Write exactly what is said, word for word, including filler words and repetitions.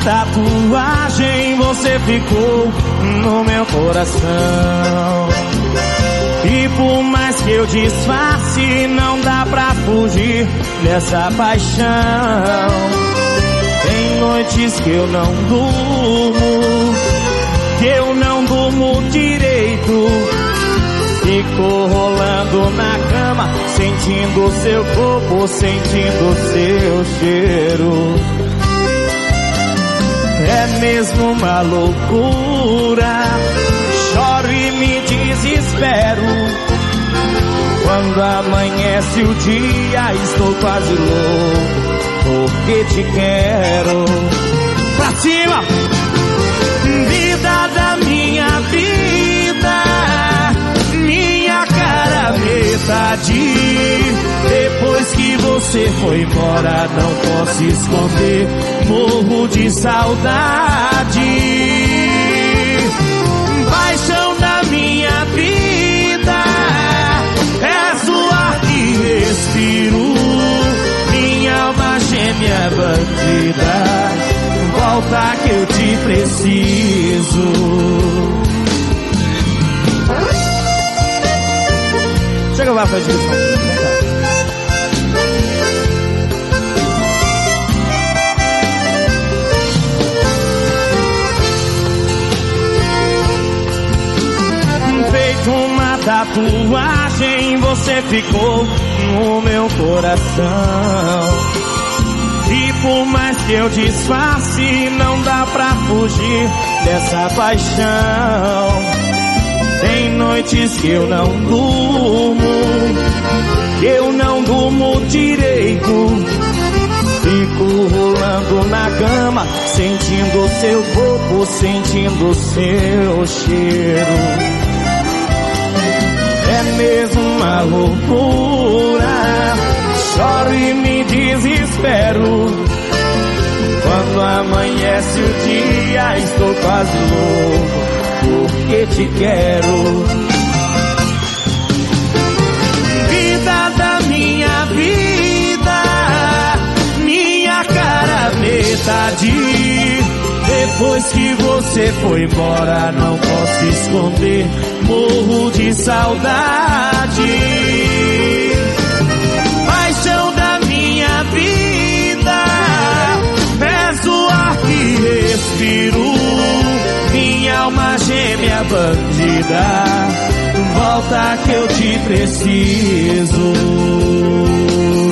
tatuagem, você ficou no meu coração. E por mais que eu disfarce, não dá pra fugir dessa paixão. Tem noites que eu não durmo, que eu não durmo direito. Fico rolando na cama, sentindo seu corpo, sentindo seu cheiro. É mesmo uma loucura, choro e me desespero. Quando amanhece o dia, estou quase louco, porque te quero. Pra cima! Vida da minha vida, minha cara metade. Depois que você foi embora, não posso esconder, morro de saudade. Paixão da minha vida, és o ar que respiro. Minha alma gêmea bandida, volta que eu te preciso. Chega lá, faz isso. Feito uma tatuagem, você ficou no meu coração. E por mais que eu disfarce, não dá pra fugir dessa paixão. Tem noites que eu não durmo, que eu não durmo direito. Fico rolando na cama, sentindo seu corpo, sentindo seu cheiro. É mesmo uma loucura, choro e me desespero. Quando amanhece o dia, estou quase louco, porque te quero. Vida da minha vida, minha cara metade. Depois que você foi embora, não posso esconder, morro de saudade. Paixão da minha vida, és o ar que respiro. Minha alma gêmea bandida, volta que eu te preciso.